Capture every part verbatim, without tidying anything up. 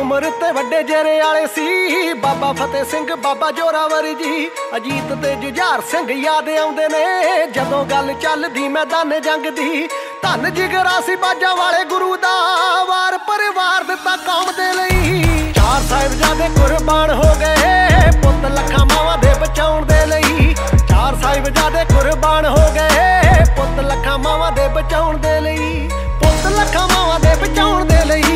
उम्र ते वड्डे जेरे वाले सी बाबा फतेह सिंह बाबा जोरावर जी। अजीत ते जुझार सिंह याद आउंदे ने जदों गल चलदी मैदान जंग दी। धन जिगरा सी बाजा वाले गुरु दा वार परिवार दिता कौम दे लई। चार साहिबजादे कुर्बान हो गए पुत लखां मावां दे बचाउण दे लई। चार साहिबजादे कुर्बान हो गए पुत लखां मावां दे बचाउण दे लई। पुत लखां मावां दे बचाउण दे लई।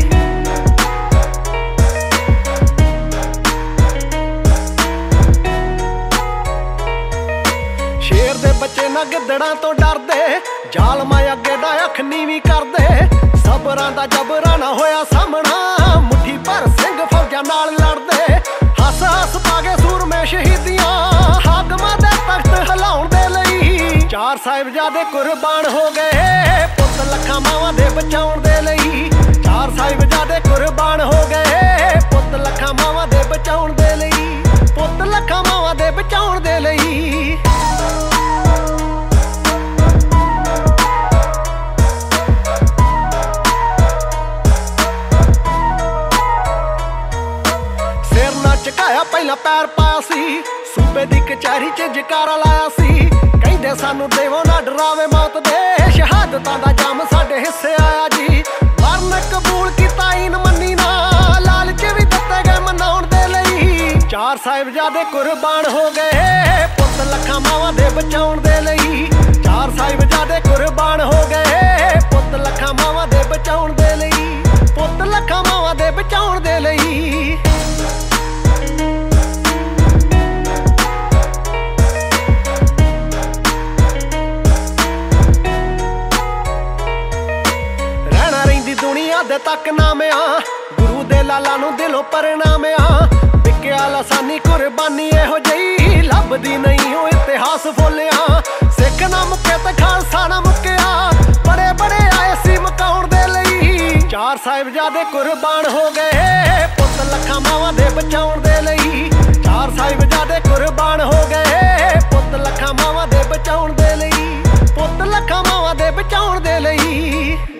शेर दे बच्चे ना गिद्दड़ां तो डरदे जालमां अगे दा अख नीवी करदे। सबरां दा जबरा ना होया सामना मुट्ठी भर सिंह फौजां नाल लड़दे। हस हस पागे सूरमे शहीदियां हाकमां दे तख्त हिलाउण दे लई। चार साहिबजादे कुर्बान हो गए पुत लखां मावां दे बचाउण दे लई। चार साहिबजादे कुर्बान हो गए पुत लखां मावां दे बचाउण दे लई। पुत लखां मावां दे बचाउण दे लई। झुकाया पहला पैर पाया सी सूबे दी कचहरी च जकारा लाया सी। कहंदे सानू देवो ना डरावे मौत दे शहादतां दा जाम साडे हिस्से आया जी। मरन कबूल कीता ईन मन्नी ना लालच भी दित्ते गए मनाउण दे लई। चार साहिबजादे कुर्बान हो गए पुत लखां मावां दे बचाउण दे लई। चार साहिबजादे कुर्बान हो गए पुत लखां मावां दे बचाउण दे लई। पुत लखां मावां दे बचाउण दे लई। दुनिया दे तक नामिया गुरु दे लाला नू दिलों परनामिया। बिकिया लासानी कुर्बानी इहो जही लभदी नहीं हो इतिहास फुलिया। सिख ना मुक्के ते खालसा ना मुक्किया बड़े बड़े आए सी मकाउण दे लई। चार साहिबजादे कुर्बान हो गए पुत लखां मावां दे बचाउण दे लई। चार साहिबजादे कुर्बान हो गए पुत लखां मावां दे बचाउण दे लई। पुत लखां मावां दे बचाउण दे लई।